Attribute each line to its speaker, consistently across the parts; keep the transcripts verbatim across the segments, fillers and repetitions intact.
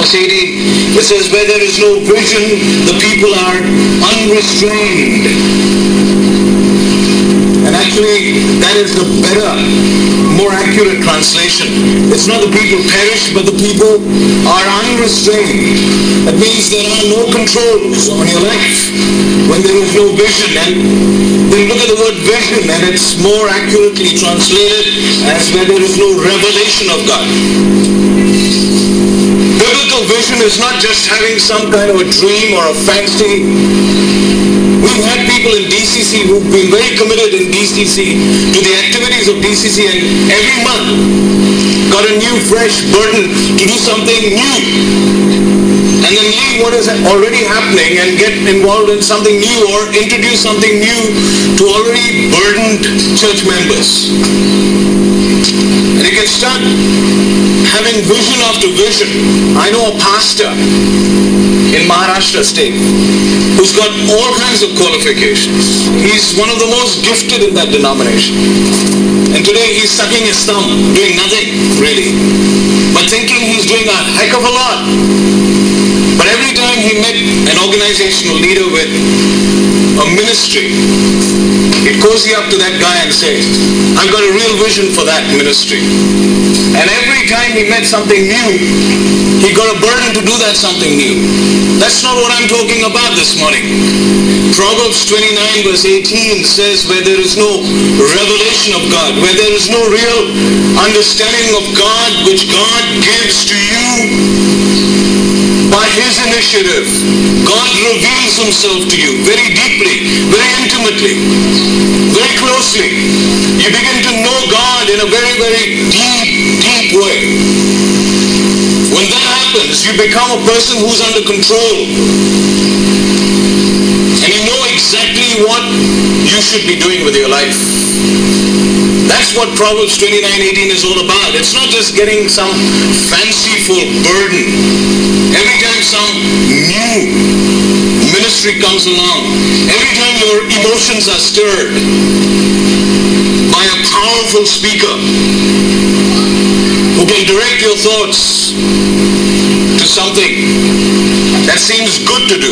Speaker 1: verse eighteen, it says, where there is no vision, the people are unrestrained. And actually, that is the better, more accurate translation. It's not the people perish, but the people are unrestrained. That means there are no controls on your life when there is no vision. And then look at the word vision, and it's more accurately translated as where there is no revelation of God. Biblical vision is not just having some kind of a dream or a fancy. We've had people in D C C who've been very committed in D C C to the activities of D C C, and every month got a new fresh burden to do something new, and then leave what is already happening and get involved in something new or introduce something new to already burdened church members. And you can start having vision after vision. I know a pastor in Maharashtra state who's got all kinds of qualifications. He's one of the most gifted in that denomination. And today he's sucking his thumb, doing nothing really, but thinking he's doing a heck of a lot. But every time he met an organizational leader with a ministry, he'd cozy up to that guy and say, I've got a real vision for that ministry. And every time he met something new, he got a burden to do that something new. That's not what I'm talking about this morning. Proverbs twenty-nine verse eighteen says, where there is no revelation of God, where there is no real understanding of God which God gives to you by His initiative, God reveals Himself to you very deeply, very intimately, very closely. You begin to know God in a very, very deep, deep way. When that happens, you become a person who's under control. And you know exactly what you should be doing with your life. That's what Proverbs twenty-nine eighteen is all about. It's not just getting some fanciful burden. Every time some new ministry comes along, every time your emotions are stirred by a powerful speaker who can direct your thoughts to something that seems good to do.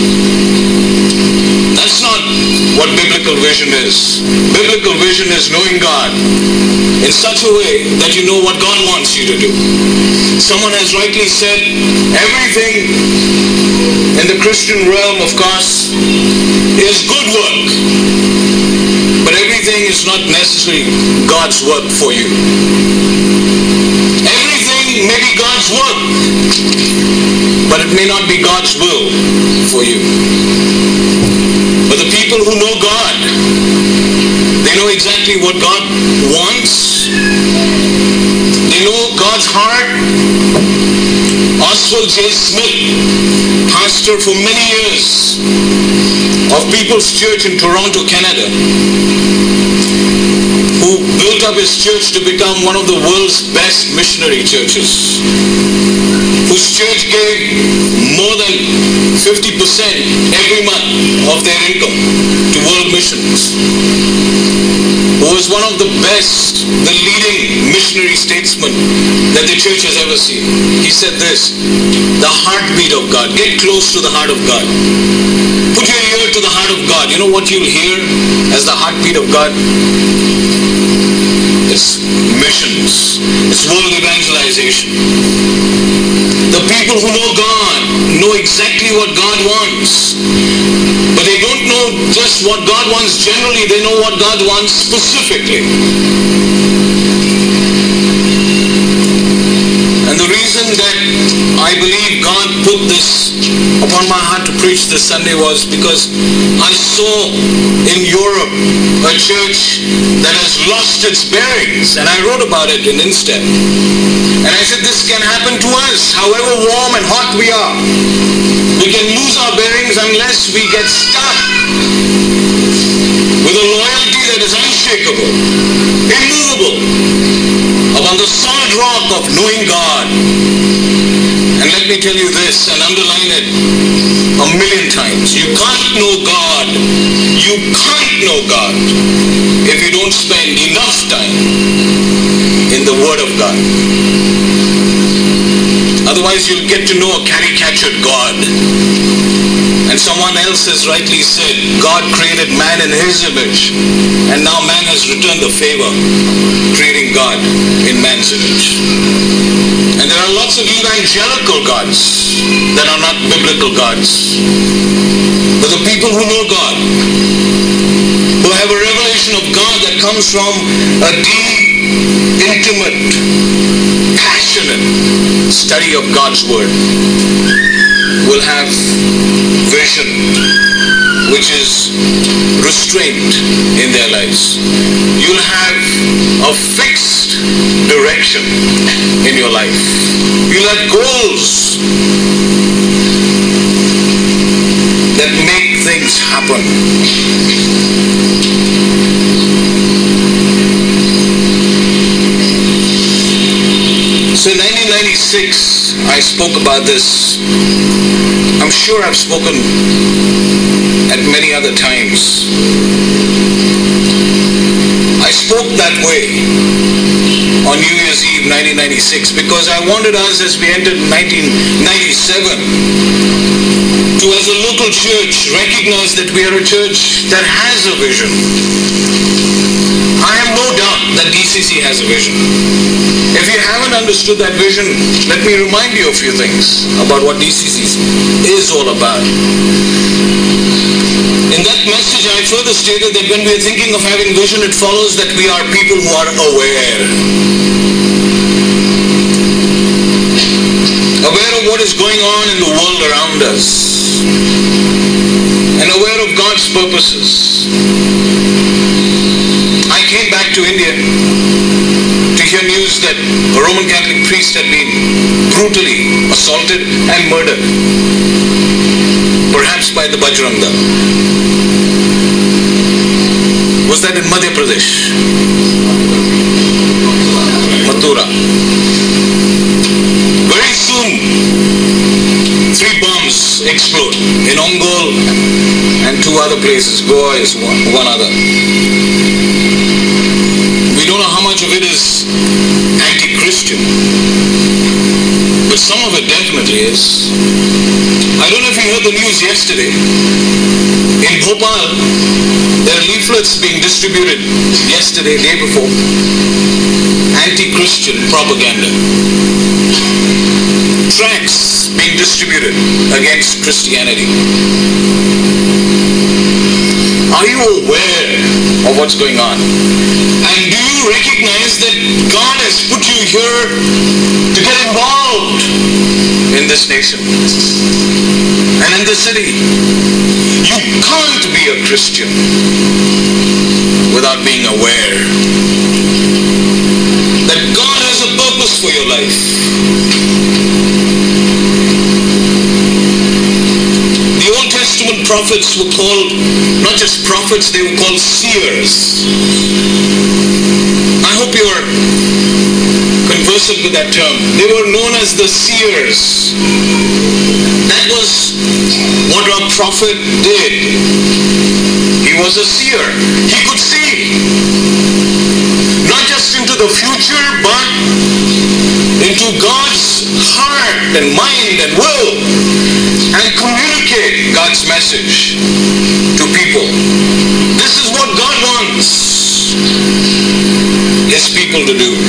Speaker 1: That's not what biblical vision is. Biblical vision is knowing God in such a way that you know what God wants you to do. Someone has rightly said, everything in the Christian realm, of course, is good work. But everything is not necessarily God's work for you. Everything may be God's work, but it may not be God's will for you. But the people who know God, they know exactly what God wants. They know God's heart. Oswald J. Smith, pastor for many years of People's Church in Toronto, Canada, who built up his church to become one of the world's best missionary churches, whose church gave more than fifty percent every month of their income to world missions, who was one of the best, the leading missionary statesman that the church has ever seen. He said this, the heartbeat of God. Get close to the heart of God. Put your ear to the heart of God. You know what you'll hear as the heartbeat of God? It's missions. It's world evangelization. The people who know God know exactly what God wants. But they don't know just what God wants generally, they know what God wants specifically. And the reason that I believe God put this upon my heart to preach this Sunday was because I saw in Europe a church that has lost its bearings, and I wrote about it in Instead. And I said, this can happen to us, however warm and hot we are. We can lose our bearings unless we get stuck with a loyalty that is unshakable, immovable, upon the solid rock of knowing God. And let me tell you this, and underline it a million times. You can't know God, you can't know God if you don't spend enough time in the Word of God. Otherwise you'll get get to know a caricatured God. And someone else has rightly said, God created man in his image, and now man has returned the favor, creating God in man's image. And there are lots of evangelical gods that are not biblical gods. But the people who know God, who have a revelation of God that comes from a deep, intimate, passionate study of God's Word, will have vision which is restrained in their lives. You'll have a fixed direction in your life. You'll have goals that make things happen. So in nineteen ninety-six, I spoke about this. I'm sure I've spoken at many other times. I spoke that way on New Year's Eve nineteen ninety-six because I wanted us, as we entered nineteen ninety-seven, to, as a local church, recognize that we are a church that has a vision. I have no doubt that D C C has a vision. If you haven't understood that vision, let me remind you a few things about what D C C is all about. In that message, I further stated that when we are thinking of having vision, it follows that we are people who are aware. Aware of what is going on in the world around us. And aware of God's purposes. I came back to India to hear news that a Roman Catholic priest had been brutally assaulted and murdered, perhaps by the Bajrang Dal. Was that in Madhya Pradesh? Mathura. Very soon, three bombs explode in Ongole and two other places. Goa is one, one other. We don't know how much of it is anti-Christian, but some of it definitely is. I don't know if you heard the news yesterday. In Bhopal, there are leaflets being distributed yesterday, day before, anti-Christian propaganda. Tracts being distributed against Christianity. Are you aware of what's going on? And do you recognize that God has put you here to get involved in this nation and in this city? You can't be a Christian without being aware that God has a purpose for your life. The Old Testament prophets were called, not just prophets, they were called seers. I hope you're conversant with that term. They were known as the seers. That was what a prophet did. He was a seer. He could see not just into the future, but into God's heart and mind and will, and communicate God's message to people. This is what God wants His people to do.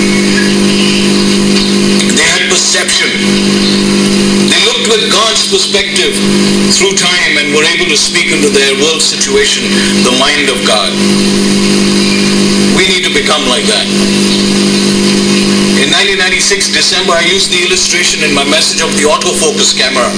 Speaker 1: They had perception. They looked with God's perspective through time and were able to speak into their world situation the mind of God. We need to become like that. In nineteen ninety-six, December, I used the illustration in my message of the autofocus camera.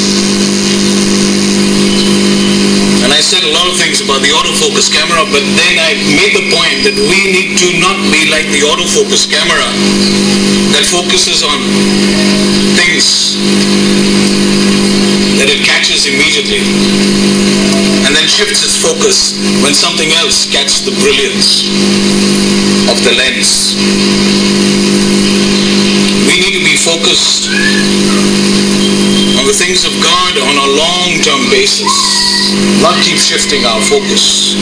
Speaker 1: And I said a lot of things about the autofocus camera, but then I made the point that we need to not be like the autofocus camera that focuses on things that it catches immediately and then shifts its focus when something else catches the brilliance of the lens. We need to be focused on the things of God on a long-term basis, not keep shifting our focus.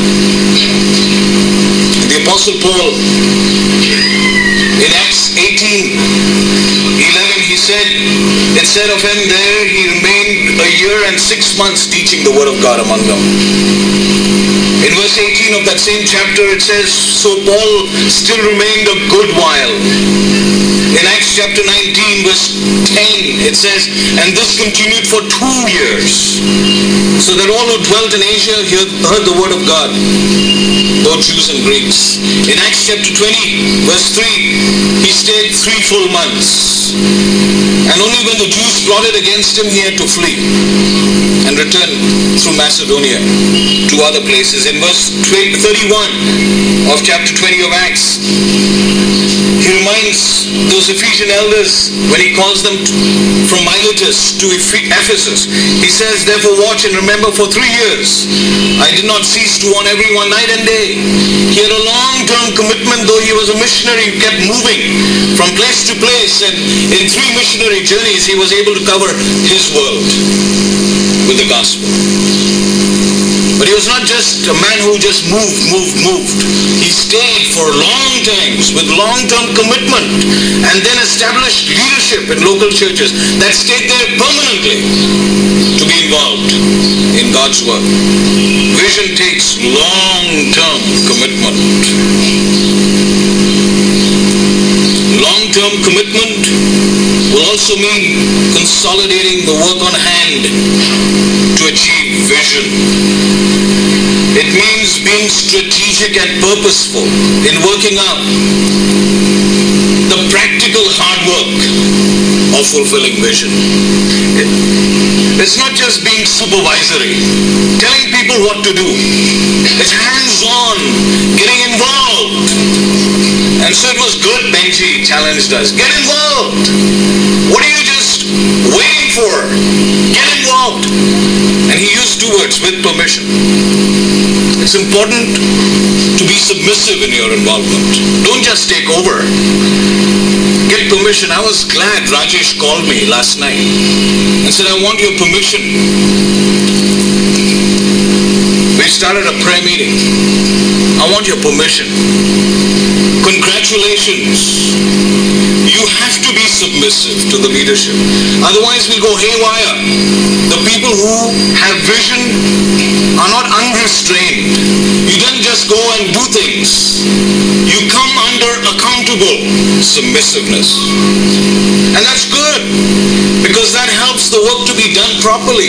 Speaker 1: The Apostle Paul, in Acts eighteen eleven, he said, it's said of him, there he remained a year and six months teaching the word of God among them. In verse eighteen of that same chapter it says, so Paul still remained a good while. In Acts chapter nineteen verse ten it says, and this continued for two years, so that all who dwelt in Asia heard the word of God, both Jews and Greeks. In Acts chapter twenty verse three, he stayed three full months, and only when the Jews plotted against him he had to flee and return through Macedonia to other places. In verse thirty-one of chapter twenty of Acts, he reminds those Ephesian elders when he calls them from Miletus to Ephesus. He says, therefore watch and remember, for three years I did not cease to warn everyone night and day. He had a long-term commitment, though he was a missionary. He kept moving from place to place, and in three missionary journeys he was able to cover his world with the gospel. But he was not just a man who just moved, moved, moved. He stayed for long times with long-term commitment, and then established leadership in local churches that stayed there permanently to be involved in God's work. Vision takes long-term commitment. Long-term commitment will also mean consolidating the work on hand to achieve vision. It means being strategic and purposeful in working out the practical hard work of fulfilling vision. It's not just being supervisory, telling people what to do. It's hands-on, getting involved. And so it was good Benji challenged us. Get involved. What are you just waiting for? Get involved. And he used two words, with permission. It's important to be submissive in your involvement. Don't just take over. Get permission. I was glad Rajesh called me last night and said, I want your permission. We started a prayer meeting. I want your permission. Congratulations. You have to be submissive to the leadership. Otherwise we'll go haywire. The people who have vision are not unrestrained. You don't just go and do things. You come under accountable submissiveness. And that's good, because that helps the work to be done properly.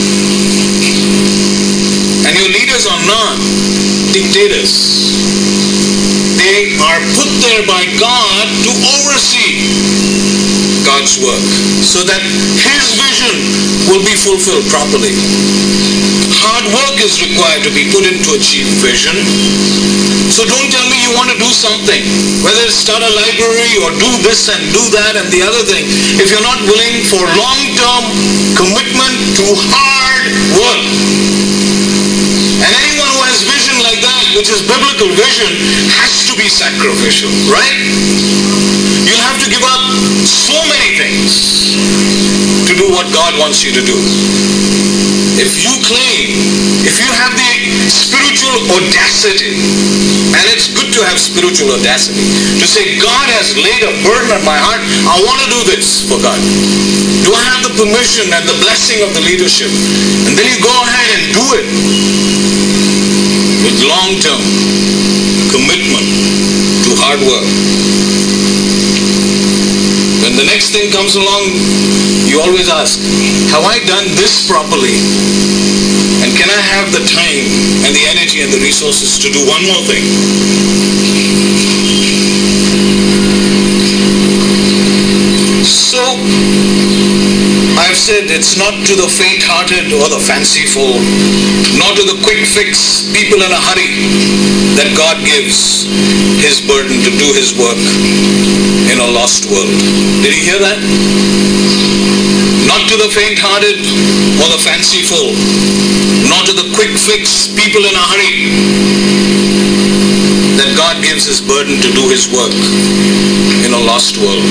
Speaker 1: And your leaders are not dictators. They are put there by God to oversee God's work so that His vision will be fulfilled properly. Hard work is required to be put in to achieve vision. So don't tell me you want to do something, whether it's start a library or do this and do that and the other thing, if you're not willing for long-term commitment to hard work. And anyone who has vision like that, which is biblical vision, has to be sacrificial, right? You'll have to give up so many things to do what God wants you to do. If you claim, if you have the spiritual audacity, and it's good to have spiritual audacity, to say, God has laid a burden on my heart, I want to do this for God. Do I have the permission and the blessing of the leadership? And then you go ahead and do it with long-term commitment to hard work. When the next thing comes along, you always ask, have I done this properly? And can I have the time and the energy and the resources to do one more thing? So, I've said it's not to the faint-hearted or the fanciful, nor to the quick fix, people in a hurry, that God gives His burden to do His work in a lost world. Did you hear that? Not to the faint-hearted or the fanciful, nor to the quick fix, people in a hurry, that God gives His burden to do His work in a lost world.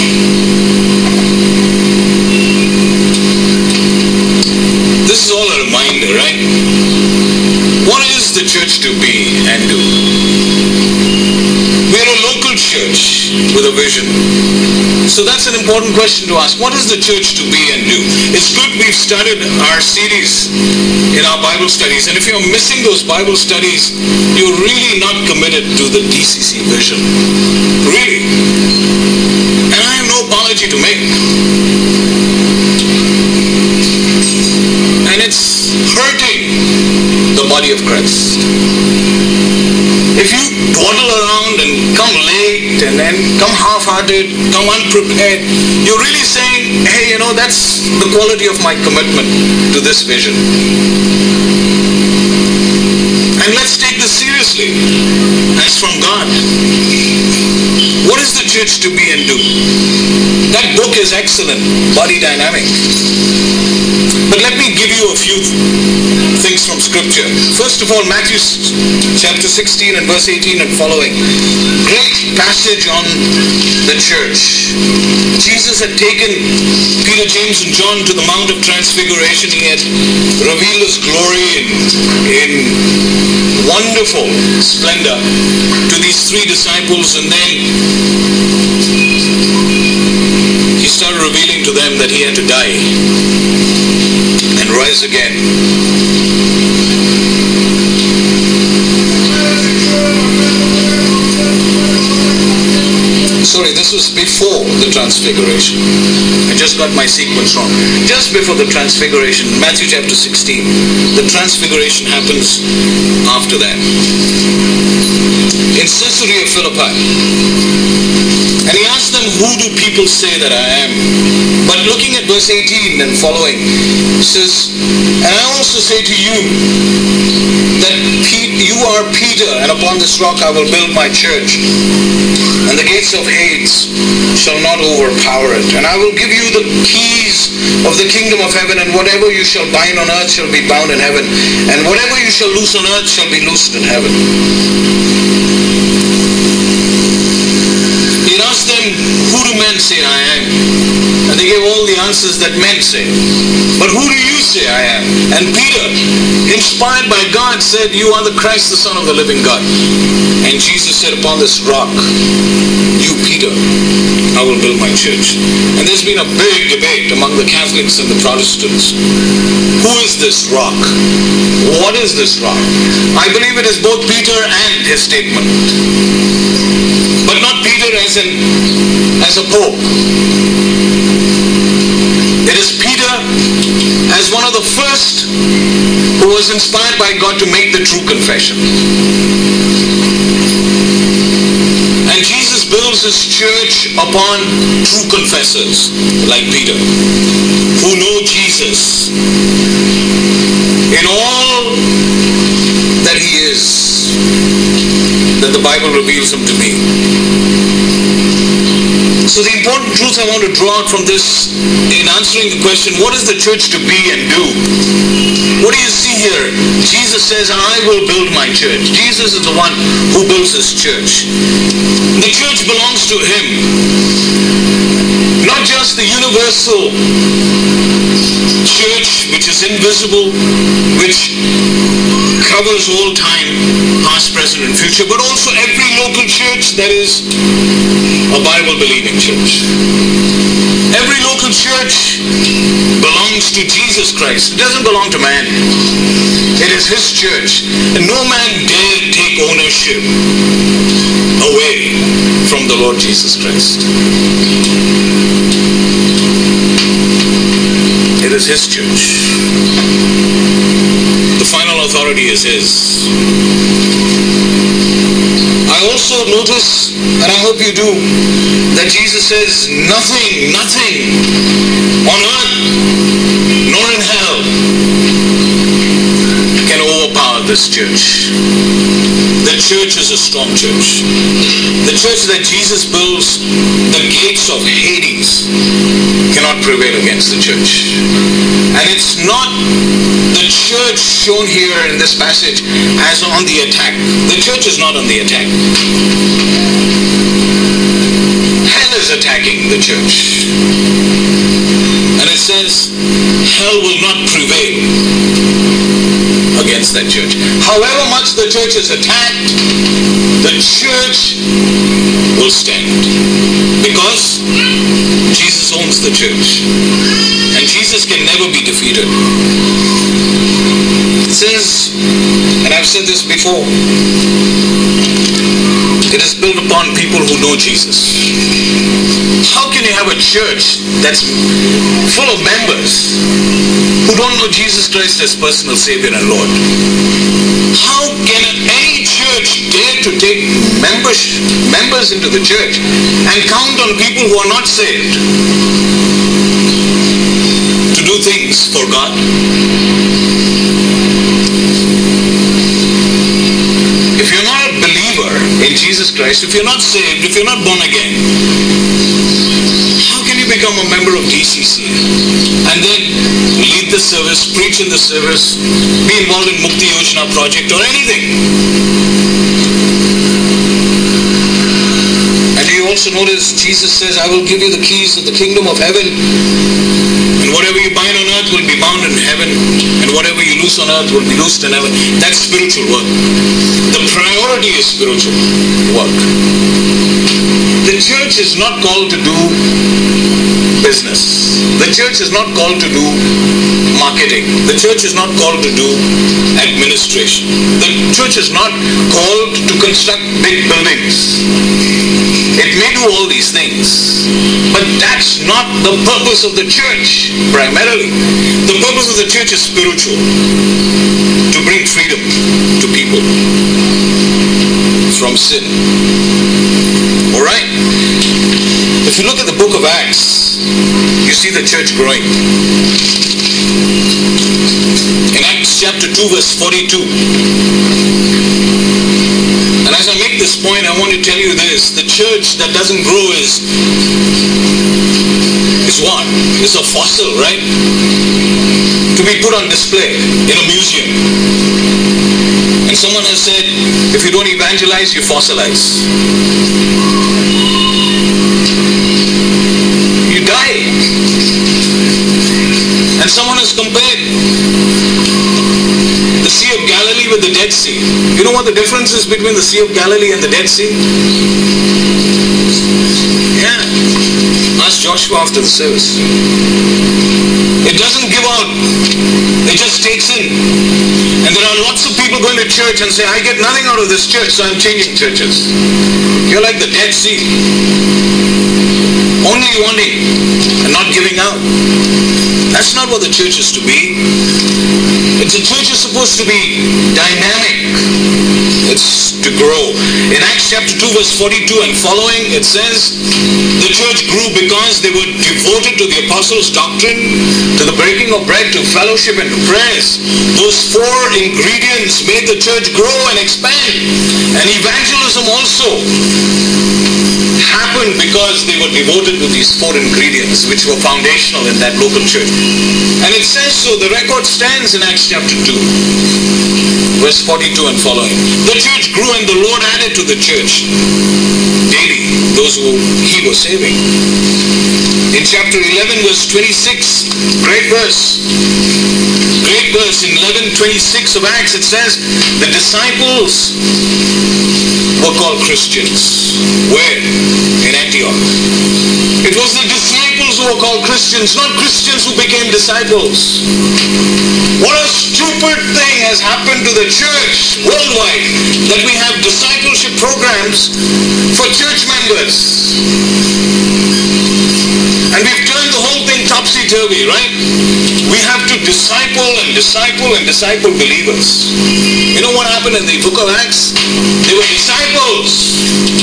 Speaker 1: This is all a reminder, right? What is the church to be and do? We're a local church with a vision. So that's an important question to ask. What is the church to be and do? It's good we've started our series in our Bible studies, and if you're missing those Bible studies, you're really not committed to the D C C vision. Really. And I have no apology to make. And it's hurting the body of Christ. If you dawdle around and come late and then come half-hearted, come unprepared, you're really saying, hey, you know, that's the quality of my commitment to this vision. And let's take this seriously as from God. What is the church to be and do? That book is excellent, Body Dynamic. But let me give you a few things from Scripture. First of all, Matthew chapter sixteen and verse eighteen and following. Great passage on the church. Jesus had taken Peter, James and John to the Mount of Transfiguration. He had revealed His glory in, in wonderful splendor to these three disciples, and then He started revealing to them that He had to die and rise again. Sorry, this was before the Transfiguration. I just got my sequence wrong. Just before the Transfiguration, Matthew chapter sixteen. The Transfiguration happens after that. In Caesarea Philippi. And He asked them, who do people say that I am? But looking at verse eighteen and following, He says, and I also say to you that you are Peter, and upon this rock I will build my church, and the gates of Hades shall not overpower it. And I will give you the keys of the kingdom of heaven, and whatever you shall bind on earth shall be bound in heaven, and whatever you shall loose on earth shall be loosed in heaven. He asked them, who do men say I am? And they gave all the answers that men say. But who do you say I am? And Peter, inspired by God, said, you are the Christ, the Son of the living God. And Jesus said, upon this rock, you Peter, I will build my church. And there's been a big debate among the Catholics and the Protestants. Who is this rock? What is this rock? I believe it is both Peter and his statement. But not Peter as an as a pope. It is Peter as one of the first who was inspired by God to make the true confession. And Jesus builds His church upon true confessors like Peter, who know Jesus in all that He is, that the Bible reveals Him to be. So the important truth I want to draw out from this in answering the question, what is the church to be and do? What do you see here? Jesus says, I will build my church. Jesus is the one who builds His church. The church belongs to Him. Not just the universal church, which is invisible, which covers all time, past, present, and future, but also every local church that is a Bible-believing church. Every local church belongs to Jesus Christ. It doesn't belong to man. It is His church. And no man dare take ownership away from the Lord Jesus Christ. It is His church. The final authority is His. I also notice, and I hope you do, that Jesus says nothing, nothing on earth nor in hell can overpower this church. The church is a strong church. The church that Jesus builds, the gates of Hades cannot prevail against the church. And it's not the church shown here in this passage as on the attack. The church is not on the attack. Hell is attacking the church. And it says, hell will not prevail against that church. However much the church is attacked, the church will stand. Because Jesus owns the church. And Jesus can never be defeated. It says, and I've said this before, it is built upon people who know Jesus. How can you have a church that's full of members who don't know Jesus Christ as personal Savior and Lord? How can any church dare to take members, members into the church and count on people who are not saved to do things for God? If you're not a believer in Jesus Christ, if you're not saved, if you're not born again, how can you become a member of D C C and then lead the service, preach in the service, be involved in Mukti Yojana project or anything? And you also notice Jesus says, I will give you the keys of the kingdom of heaven, and whatever you bind on earth will be bound in heaven, and whatever you loose on earth will be loosed in heaven. That's spiritual work. The priority is spiritual work. The church is not called to do business. The church is not called to do marketing. The church is not called to do administration. The church is not called to construct big buildings. It may do all these things, but that's not the purpose of the church primarily. The purpose of the church is spiritual, to bring freedom to people from sin. Alright? If you look at the book of Acts, you see the church growing. In Acts chapter two verse forty-two, and as I make this point, I want to tell you this: the church that doesn't grow is is what? It's a fossil, right? To be put on display in a museum. And someone has said, if you don't evangelize, you fossilize. You die. And someone has compared the Sea of Galilee with the Dead Sea. You know what the difference is between the Sea of Galilee and the Dead Sea? Yeah. Ask Joshua after the service. It doesn't give out. It just takes in. And there are lots of people going to church and say, I get nothing out of this church, so I'm changing churches. You're like the Dead Sea. Only wanting and not giving out. That's not what the church is to be. It's a church is supposed to be dynamic. It's to grow. In Acts chapter two verse forty-two and following, it says, the church grew because they were devoted to the apostles' doctrine, to the breaking of bread, to fellowship and to prayers. Those four ingredients made the church grow and expand. And evangelism also happened because they were devoted to these four ingredients, which were foundational in that local church. And it says so, the record stands in Acts chapter two, verse forty-two and following. The church grew and the Lord added to the church daily those who he was saving. In chapter eleven verse twenty-six, great verse, great verse, in eleven twenty-six of Acts, it says, the disciples were called Christians. Where? In Antioch. It was the disciples who were called Christians, not Christians who became disciples. What a stupid thing has happened to the church worldwide, that we have discipleship programs for church members. And we've turned the whole thing topsy-turvy, right? We have to disciple and disciple and disciple believers. You know what happened in the book of Acts? They were disciples.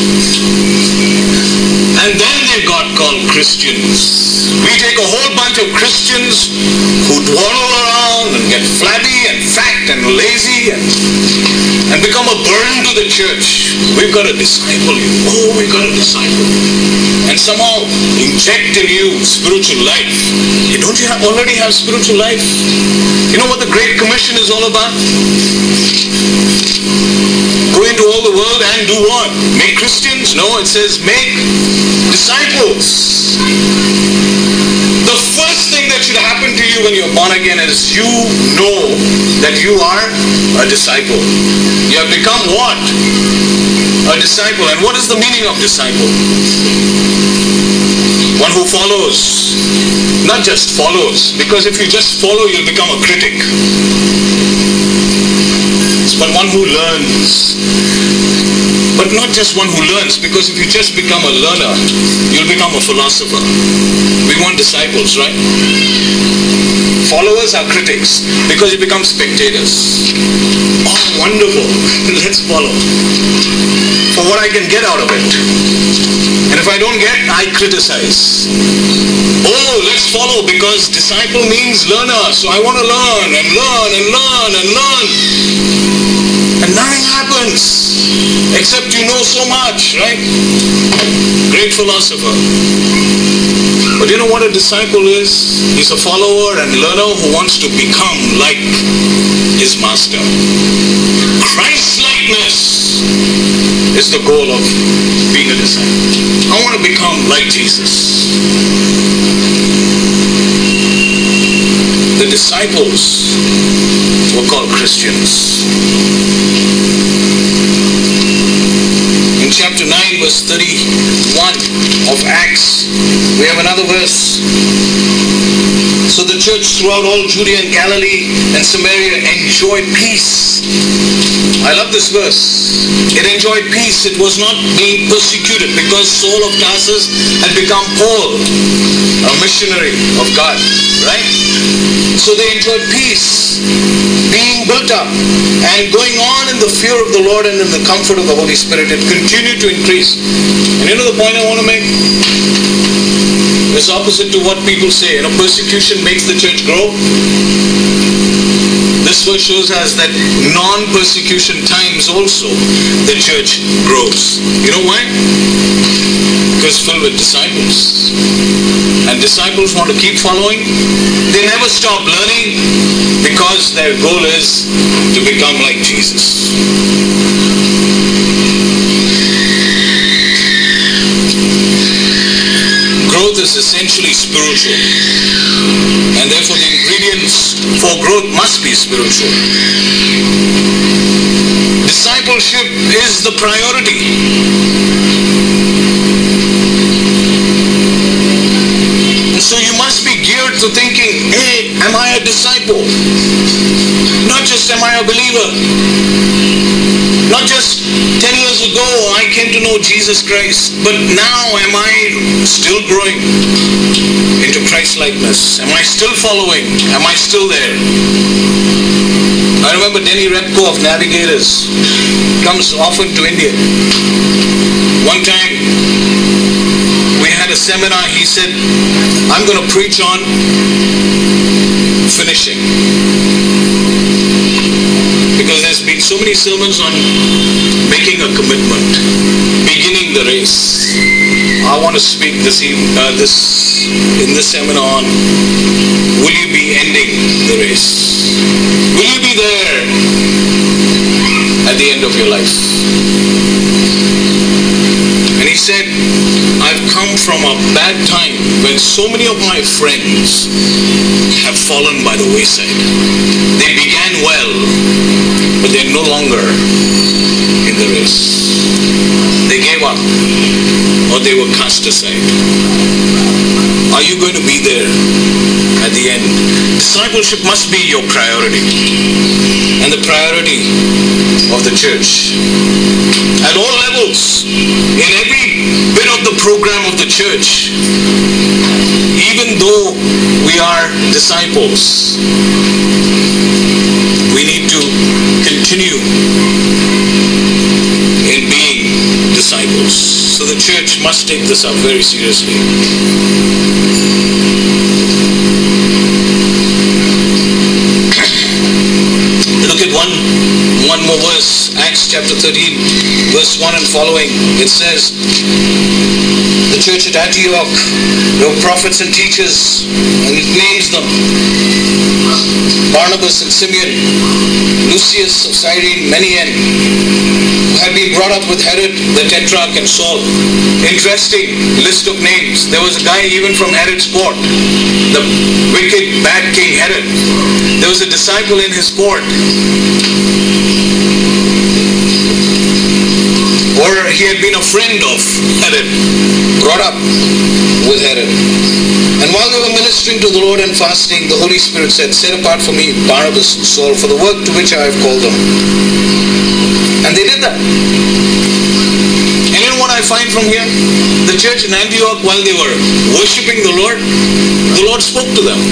Speaker 1: And then they got called Christians. We take a whole bunch of Christians who dawdle around and get flabby and fat and lazy and, and become a burden to the church. We've got to disciple you. Oh, we've got to disciple you. And somehow inject in you spiritual life. You don't you have, already have spiritual life? You know what the Great Commission is all about? Go into all the world and do what? Make Christians? No, it says make disciples. The first thing that should happen to you when you're born again is you know that you are a disciple. You have become what? A disciple. And what is the meaning of disciple? One who follows, not just follows, because if you just follow, you'll become a critic. But one who learns. But not just one who learns, because if you just become a learner, you'll become a philosopher. We want disciples, right? Followers are critics, because you become spectators. Oh, wonderful. Let's follow. For what I can get out of it. And if I don't get, I criticize. Oh, let's follow, because disciple means learner. So I want to learn and learn and learn and learn. And nothing happens except you know so much, right? Great philosopher. But you know what a disciple is? He's a follower and learner who wants to become like his master. Christ-likeness is the goal of being a disciple. I want to become like Jesus. The disciples were called Christians. In chapter nine, verse thirty-one of Acts, we have another verse. So the church throughout all Judea and Galilee and Samaria enjoyed peace. I love this verse. It enjoyed peace. It was not being persecuted, because Saul of Tarsus had become Paul, a missionary of God, right? So they enjoyed peace, being built up and going on in the fear of the Lord and in the comfort of the Holy Spirit. It continued to increase. And you know the point I want to make? It's opposite to what people say. You know, persecution makes the church grow. This verse shows us that non-persecution times also the church grows. You know why? Because it's filled with disciples. And disciples want to keep following. They never stop learning, because their goal is to become like Jesus. Growth is essentially spiritual, and therefore the ingredients for growth must be spiritual. Discipleship is the priority. And so you must be geared to thinking, hey, am I a disciple? Not just am I a believer. Not just ten years ago I came to know Jesus Christ, but now am I still growing into Christ-likeness? Am I still following? Am I still there? I remember Denny Repko of Navigators comes often to India. One time we had a seminar. He said, I'm going to preach on finishing. Because there's been so many sermons on making a commitment, beginning the race. I want to speak this evening, uh, this in this seminar on, will you be ending the race? Will you be there at the end of your life? And he said, I've come from a bad time when so many of my friends have fallen by the wayside. They began well, but they're no longer in the race. They gave up, or they were cast aside. Are you going to be there at the end? Discipleship must be your priority, and the priority of the church. At all levels, in every bit of the program of the church, even though we are disciples, we need to continue in being disciples. So the church must take this up very seriously. Look at one, one more verse, Acts chapter thirteen, verse one and following. It says, the church at Antioch, there were prophets and teachers, and it names them. Barnabas and Simeon, Lucius of Cyrene, Manaen, who had been brought up with Herod the Tetrarch and Saul. Interesting list of names. There was a guy even from Herod's court, the wicked, bad king Herod. There was a disciple in his court. or he had been a friend of Herod, brought up with Herod. And while they were ministering to the Lord and fasting, the Holy Spirit said, "Set apart for me Barnabas and Saul for the work to which I have called them." And they did that. And you know what I find from here? The church in Antioch, while they were worshipping the Lord, the Lord spoke to them.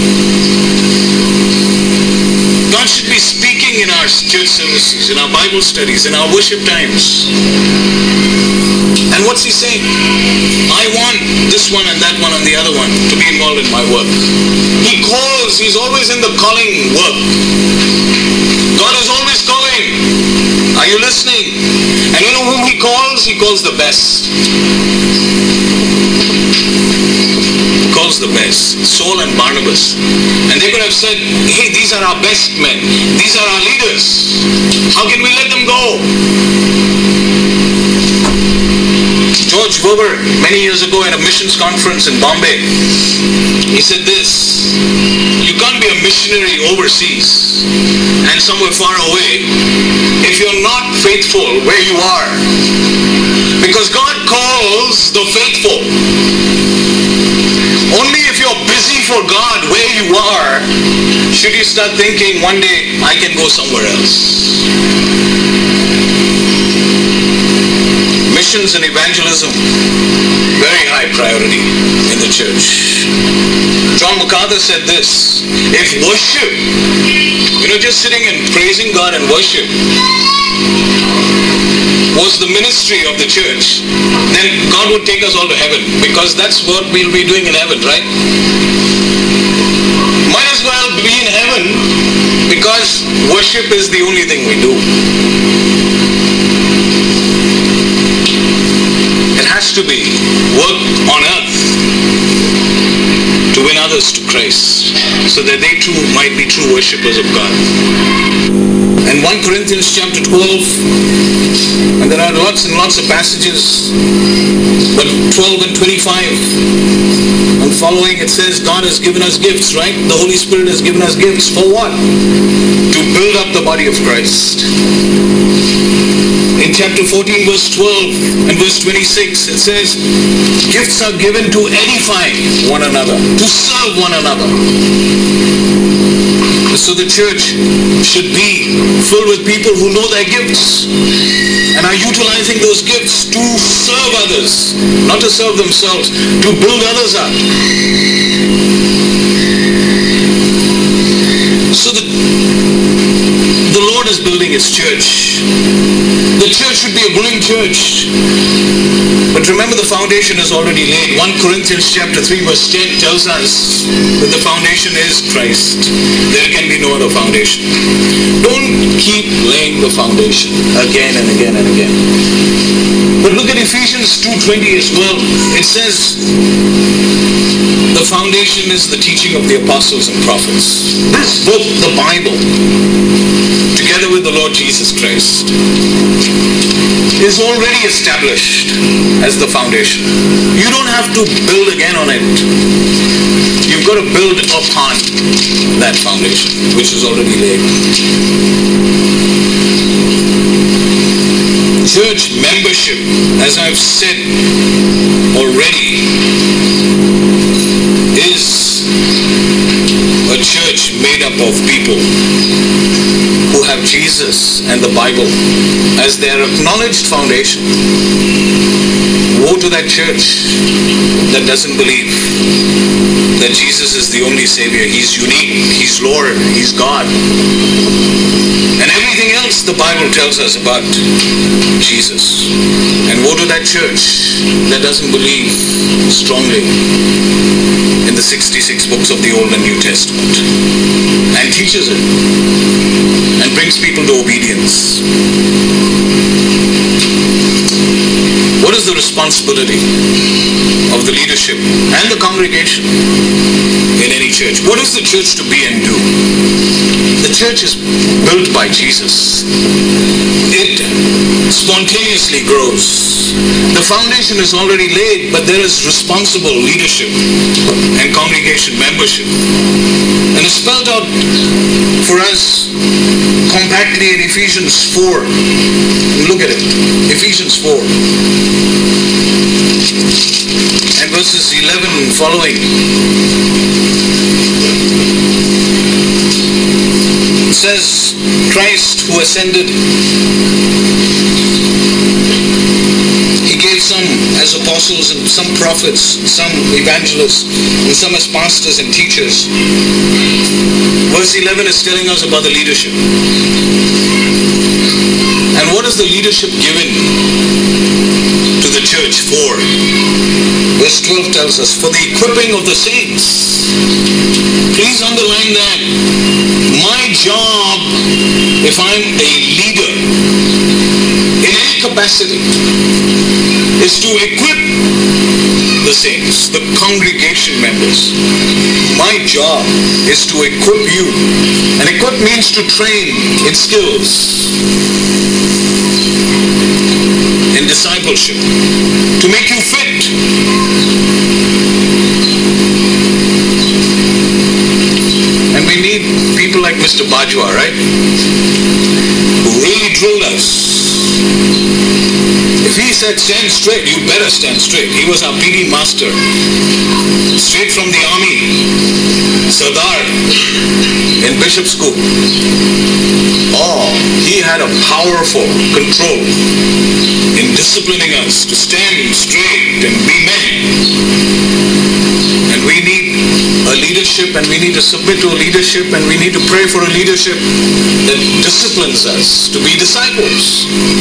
Speaker 1: God should be speaking in our church services, in our Bible studies, in our worship times. And what's he saying? I want this one and that one and the other one to be involved in my work. He calls, he's always in the calling work. God is always calling. Are you listening? And you know whom he calls? He calls the best. He calls the best. Saul and Barnabas. And they could have said, hey, these are our best men. These are our leaders. How can we let them go? George Weber, many years ago at a missions conference in Bombay, he said this: you can't be a missionary overseas and somewhere far away if you're not faithful where you are. Because God calls the faithful. Only if you're busy for God where you are should you start thinking, one day I can go somewhere else. Missions and evangelism, very high priority in the church. John MacArthur said this: if worship, you know, just sitting and praising God and worship was the ministry of the church, then God would take us all to heaven, because that's what we'll be doing in heaven, right? Might as well be in heaven, because worship is the only thing we do. It has to be work on earth to win others to Christ, so that they too might be true worshippers of God. And First Corinthians chapter twelve, and there are lots and lots of passages, but twelve and twenty-five and following, it says God has given us gifts, right? The Holy Spirit has given us gifts. For what? To build up the body of Christ. In chapter fourteen, verse twelve and verse twenty-six, it says, gifts are given to edify one another, to serve one another. So the church should be filled with people who know their gifts and are utilizing those gifts to serve others, not to serve themselves, to build others up. So the, the Lord is building His church. The church should be a willing church. But remember, the foundation is already laid. First Corinthians chapter three verse ten tells us that the foundation is Christ. There can be no other foundation. Don't keep laying the foundation again and again and again. But look at Ephesians two twenty as well. It says the foundation is the teaching of the apostles and prophets. This book, the Bible, together with the Lord Jesus Christ, is already established as the foundation. You don't have to build again on it. You've got to build upon that foundation, which is already laid. Church membership, as I've said already, is a church made up of people who have Jesus and the Bible as their acknowledged foundation. Woe to that church that doesn't believe that Jesus is the only Savior. He's unique, He's Lord, He's God. And everything else the Bible tells us about Jesus. And woe to that church that doesn't believe strongly in the sixty-six books of the Old and New Testament and teaches it and brings people to obedience. What is the responsibility of the leadership and the congregation in any church? What is the church to be and do? The church is built by Jesus. It spontaneously grows. The foundation is already laid, but there is responsible leadership and congregation membership. And it's spelled out for us compactly handy in Ephesians four. Look at it. Ephesians four. And verses eleven and following. It says, Christ who ascended, He gave some as apostles and some prophets, some evangelists, and some as pastors and teachers. Verse eleven is telling us about the leadership. And what is the leadership given to the church for? Verse twelve tells us, for the equipping of the saints. Please underline that. My job, if I'm a leader in any capacity, is to equip the saints, the congregation members. My job is to equip you. And equip means to train in skills, in discipleship, to make you fit. And we need people like Mister Bajwa, right? Who really drilled us. If he said stand straight, you better stand straight. He was our P D master. Straight from the army. Sardar in Bishop School. Oh, he had a powerful control in disciplining us to stand straight and be men. And we need a leadership, and we need to submit to a leadership, and we need to pray for a leadership that disciplines us to be disciples.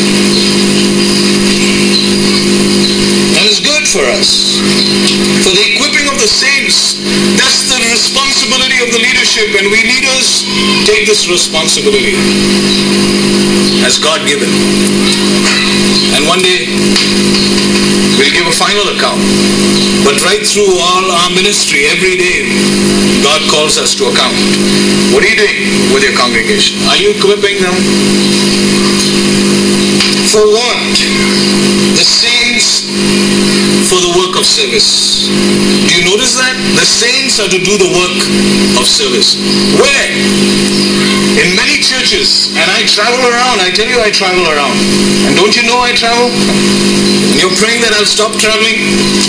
Speaker 1: And it's good for us. For the equipping of the saints, that's the responsibility of the leadership, and we leaders take this responsibility as God-given. And one day, we'll give a final account. But right through all our ministry, every day, God calls us to account. What are you doing with your congregation? Are you equipping them? For what? The saints for the work of service. Do you notice that? The saints are to do the work of service. Where? In many churches, and I travel around, I tell you I travel around. And don't you know I travel? And you're praying that I'll stop traveling?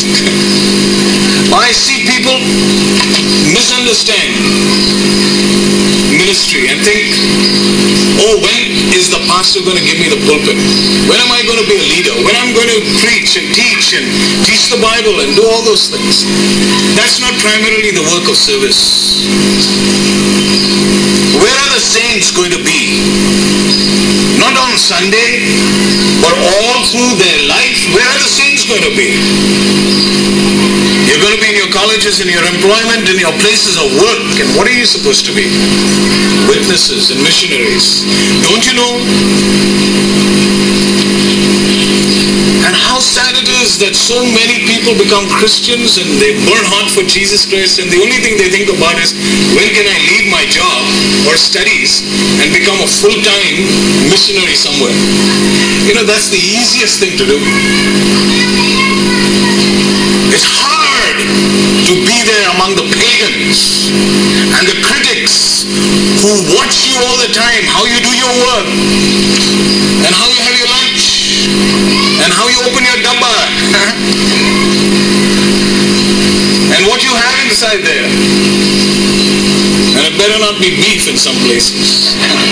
Speaker 1: I see people misunderstand ministry and think, oh, when is the pastor going to give me the pulpit? When am I going to be a leader? When I'm going to preach and teach and teach the Bible and do all those things? That's not primarily the work of service. Where are the saints going to be? Not on Sunday, but all through their life. Where are the saints going to be? You're going to be in your colleges, in your employment, in your places of work. And what are you supposed to be? Witnesses and missionaries. Don't you know? And how sad it is that so many people become Christians and they burn hot for Jesus Christ, and the only thing they think about is, when can I leave my job or studies and become a full-time missionary somewhere? You know, that's the easiest thing to do. It's hard to be there among the pagans and the critics who watch you all the time, how you do your work and how you have your lunch and how you open your dabba and what you have inside there. And it better not be beef in some places.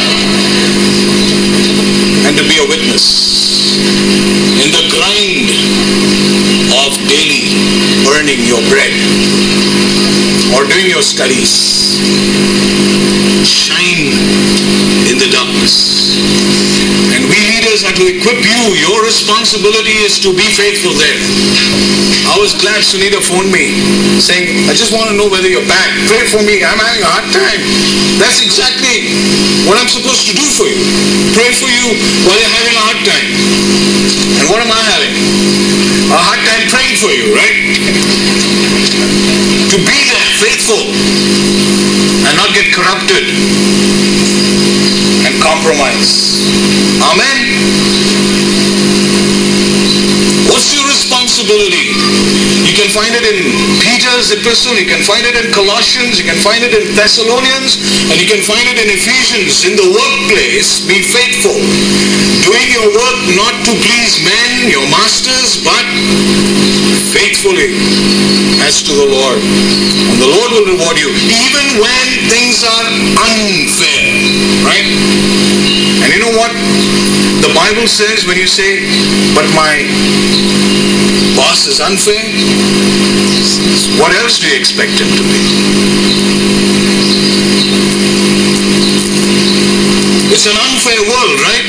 Speaker 1: And to be a witness in the grind of daily earning your bread or doing your studies. Shine in the darkness. And we leaders are to equip you. Your responsibility is to be faithful there. I was glad Sunita phoned me saying, I just want to know whether you're back. Pray for me. I'm having a hard time. That's exactly what I'm supposed to do for you. Pray for you while you're having a hard time. And what am I having? A hard time praying for you, right? To be there, faithful, and not get corrupted and compromise. Amen? What's your responsibility? You can find it in Peter Paul's epistle, you can find it in Colossians, you can find it in Thessalonians, and you can find it in Ephesians. In the workplace, be faithful, doing your work not to please men, your masters, but faithfully as to the Lord. And the Lord will reward you, even when things are unfair, right? And you know what? The Bible says when you say, but my boss is unfair, what else do you expect him to be? It's an unfair world, right?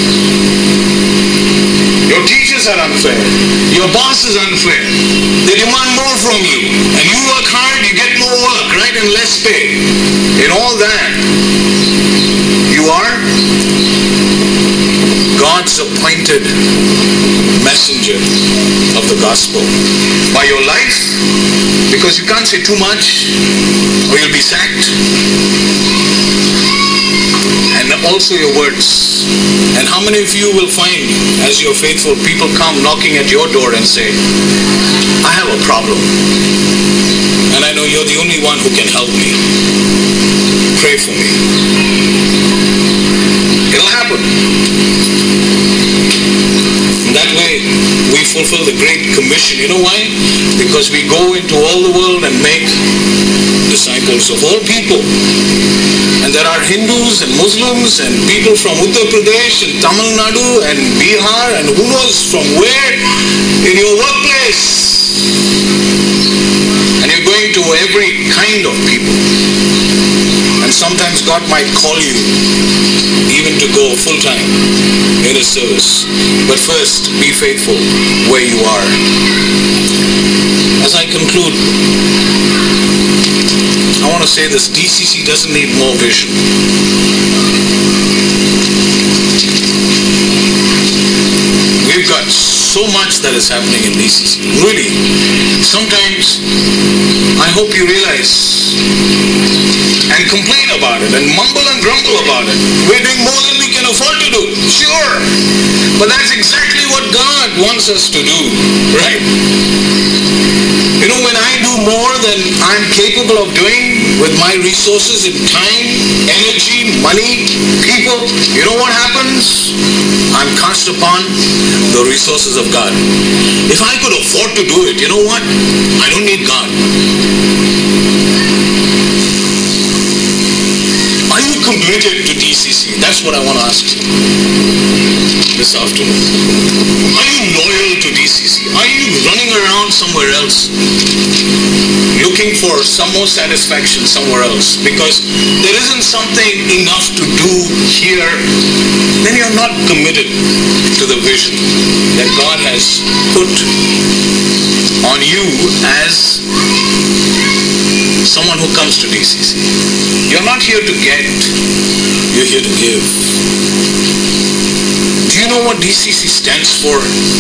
Speaker 1: Your teachers are unfair. Your boss is unfair. They demand more from you. And you work hard, you get more work, right? And less pay. In all that, you are God's appointed messenger of the gospel. By your life, because you can't say too much or you'll be sacked. And also your words. And how many of you will find, as your faithful people come knocking at your door and say, I have a problem, and I know you're the only one who can help me. Pray for me. It'll happen. That way, we fulfill the Great Commission. You know why? Because we go into all the world and make disciples of all people. And there are Hindus and Muslims and people from Uttar Pradesh and Tamil Nadu and Bihar and who knows from where in your workplace. And you're going to every kind of people. And sometimes God might call you even to go full-time in His service. But first, be faithful where you are. As I conclude, I want to say this: D C C doesn't need more vision. We've got so much that is happening in D C C. Really. Sometimes I hope you realize and complain about it and mumble and grumble about it. We're doing more than we can afford to do. Sure. But that's exactly what God wants us to do. Right? You know, when I do more than I'm capable of doing with my resources in time, energy, money, people, you know what happens? I'm cast upon the resources of God. If I could afford to do it, you know what? I don't need God. Are you committed to D C C? That's what I want to ask you this afternoon. Are you loyal to D C C? Are you running around somewhere else looking for some more satisfaction somewhere else because there isn't something enough to do here? Then you're not committed to the vision that God has put on you as someone who comes to D C C. You're not here to get, you're here to give. Do you know what D C C stands for?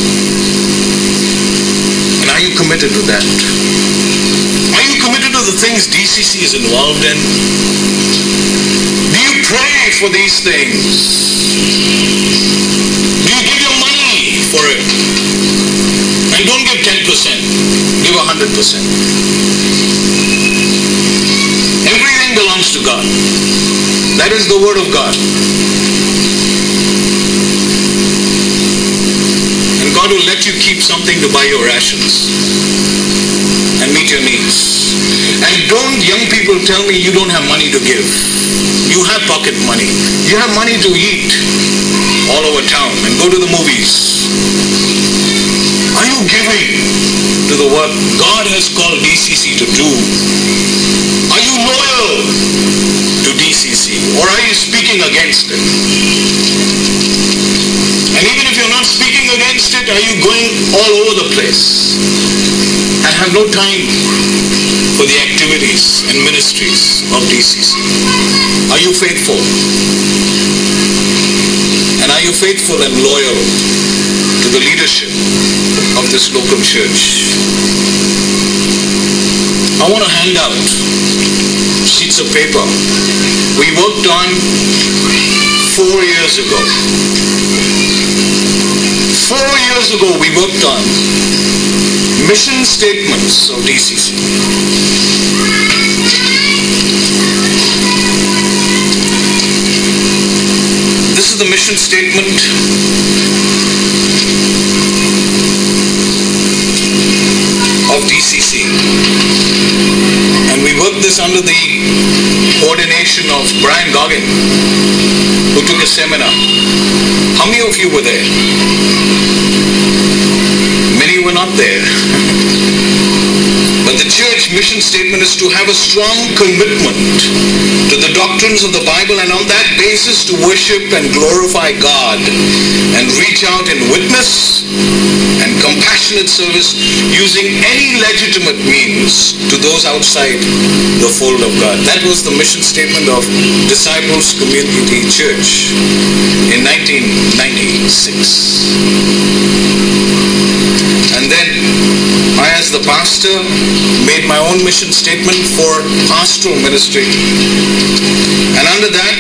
Speaker 1: And are you committed to that? Are you committed to the things D C C is involved in? Do you pray for these things? Do you give your money for it? And don't give ten percent, give one hundred percent. Everything belongs to God. That is the word of God. And God will let you keep something to buy your rations and meet your needs. And don't young people tell me you don't have money to give. You have pocket money. You have money to eat all over town and go to the movies. Are you giving to the work God has called D C C to do? Are you loyal to D C C, or are you speaking against it? And even if you're not speaking against it, are you going all over the place and have no time for the activities and ministries of D C C? Are you faithful? And are you faithful and loyal to the leadership of this local church? I want to hand out sheets of paper we worked on four years ago. Four years ago we worked on mission statements of D C C. This is the mission statement of D C C. And we worked this under the coordination of Brian Goggin, who took a seminar. How many of you were there? Many were not there. But the church mission statement is to have a strong commitment to the doctrines of the Bible, and on that basis to worship and glorify God and reach out in witness and compassionate service using any legitimate means to those outside the fold of God. That was the mission statement of Disciples Community Church in nineteen ninety-six. And then I, as the pastor, made my own mission statement for pastoral ministry. And under that,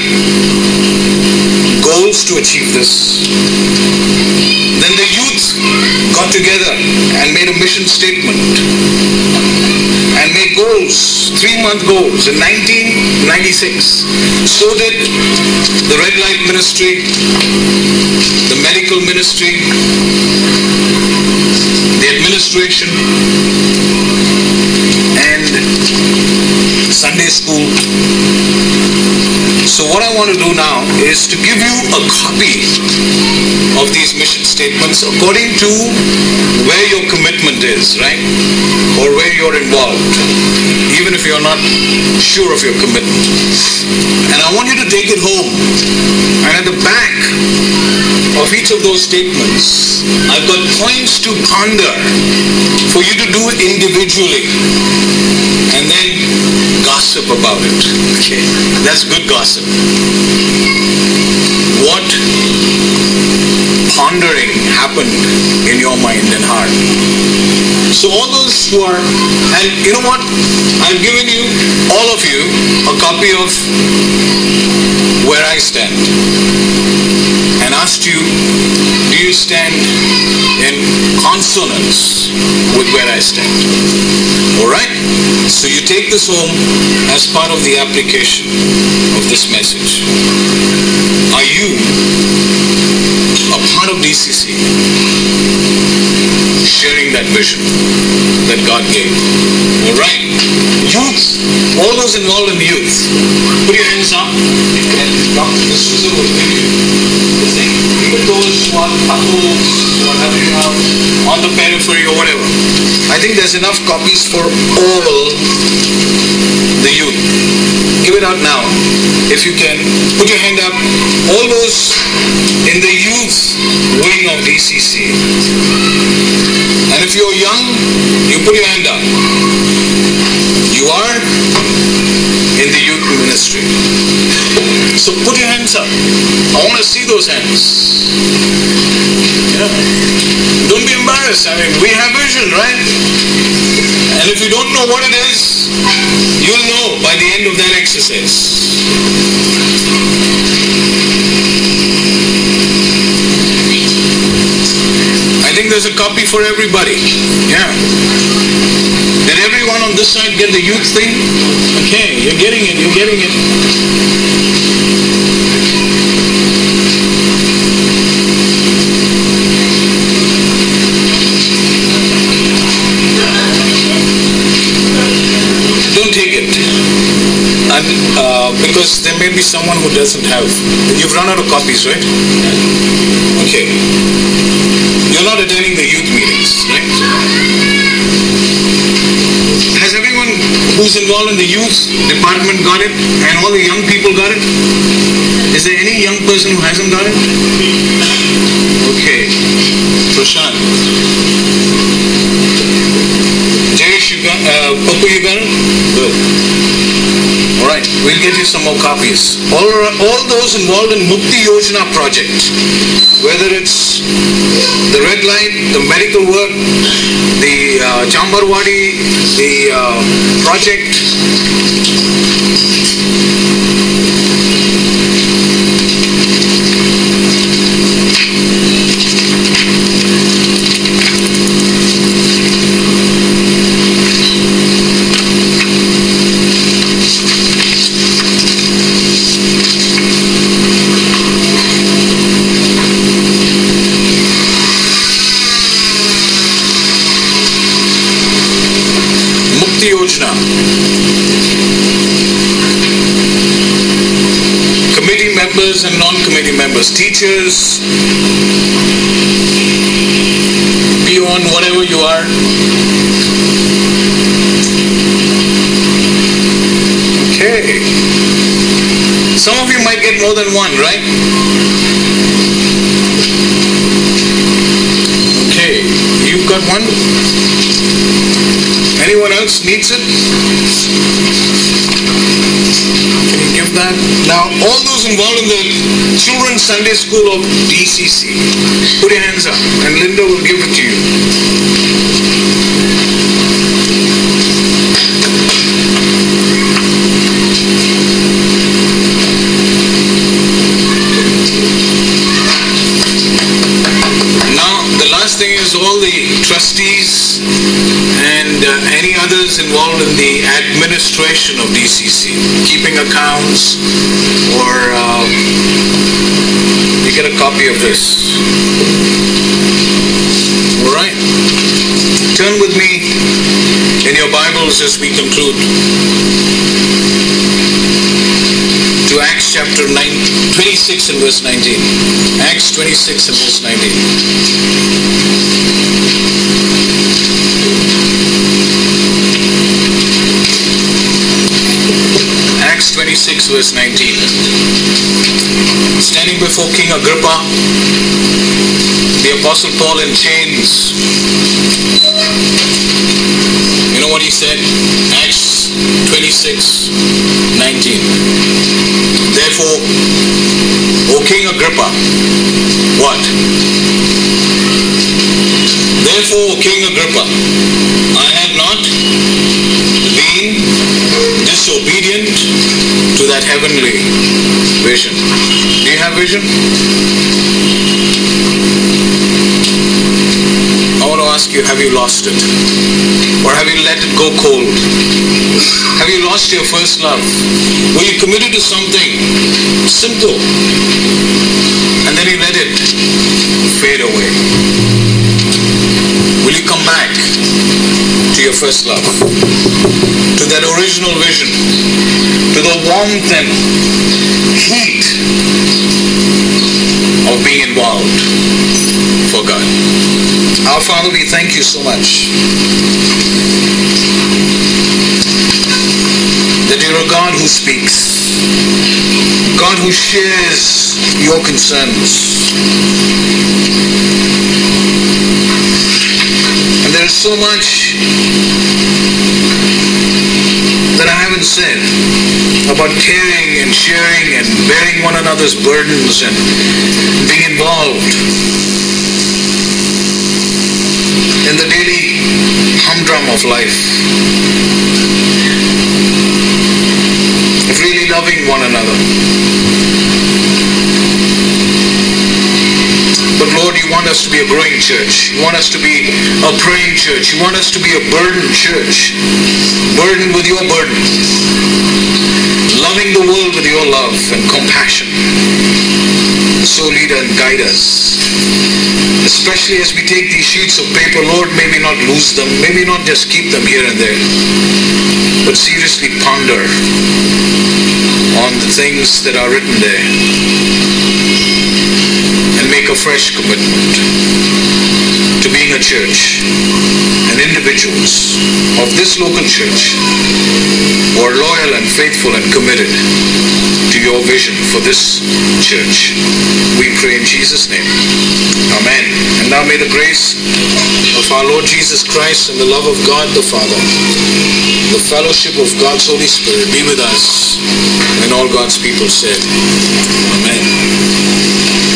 Speaker 1: goals to achieve this. Then the youth got together and made a mission statement and made goals, three-month goals in nineteen ninety-six. So did the Red Light Ministry, the medical ministry, the administration, and Sunday school. So what I want to do now is to give you a copy of these mission statements according to where your commitment is, right? Or where you're involved, even if you're not sure of your commitment. And I want you to take it home. And at the back of each of those statements, I've got points to ponder for you to do individually and then gossip about it. Okay, that's good gossip. What pondering happened in your mind and heart? So all those who are, and you know what? I've given you, all of you, a copy of Where I Stand, and asked you, do you stand in consonance with where I stand? Alright? So you take this home as part of the application of this message. Are you a part of D C C, sharing that vision that God gave? Alright? Youth, all those involved in the youth, put your hands up, and Doctor D'Souza will give you the thing. Even those who are couples, who are having out on the periphery or whatever. I think there's enough copies for all the youth. Give it out now. If you can, put your hand up. All those in the youth wing of D C C. And if you're young, you put your hand up. You are in the youth ministry. So put your hands up. I want to see those hands. Yeah. Don't be embarrassed. I mean, we have vision, right? And if you don't know what it is, you'll know by the end of that exercise. I think there's a copy for everybody. Yeah. Did everyone on this side get the youth thing? Okay, you're getting it, you're getting it. Don't take it. And uh, because there may be someone who doesn't have. You've run out of copies, right? Okay. You're not attending the youth meetings, right? Has everyone who's involved in the youth department got it? And all the young people got it? Is there any young person who hasn't got it? Okay. Prashant. Jayesh, you got, uh, Papu, you got it? Good. Alright, we'll get you some more copies. All, all those involved in Mukti Yojana project, whether it's the red light, the medical work, the uh, Chambarwadi, the uh, project, members and non-committee members, teachers, beyond whatever you are. Okay. Some of you might get more than one, right? Okay. You've got one? Anyone else needs it? Can you give that? Now, all those involved in the Children's Sunday School of D C C, put your hands up and Linda will give it to you. Thing is, all the trustees and uh, any others involved in the administration of D C C, keeping accounts, or uh, you get a copy of this. All right. Turn with me in your Bibles as we conclude to Acts chapter twenty-six and verse nineteen. Acts twenty-six and verse nineteen. Acts twenty-six verse nineteen. Standing before King Agrippa, the Apostle Paul in chains. You know what he said? Acts twenty-six nineteen. Therefore, O King Agrippa, what? Therefore, O King Agrippa, I have not been disobedient to that heavenly vision. Do you have vision? I want to ask you, have you lost it? Or have you let it go cold? Have you lost your first love? Were you committed to something simple and then you let it fade away? Will you come back to your first love? To that original vision? To the warmth and heat of being involved for God? Our Father, we thank you so much that you're a God who speaks, God who shares your concerns. And there is so much that I haven't said about caring and sharing and bearing one another's burdens and being involved in the daily humdrum of life, of really loving one another. But Lord, you want us to be a growing church. You want us to be a praying church. You want us to be a burdened church, burdened with your burden, loving the world with your love and compassion. So lead and guide us, especially as we take these sheets of paper. Lord, may we not lose them. May we not just keep them here and there, but seriously ponder on the things that are written there and make a fresh commitment to being a church and individuals of this local church who are loyal and faithful and committed to your vision for this church. We pray in Jesus' name. Amen. And now may the grace of our Lord Jesus Christ and the love of God the Father, the fellowship of God's Holy Spirit be with us, and all God's people said, Amen.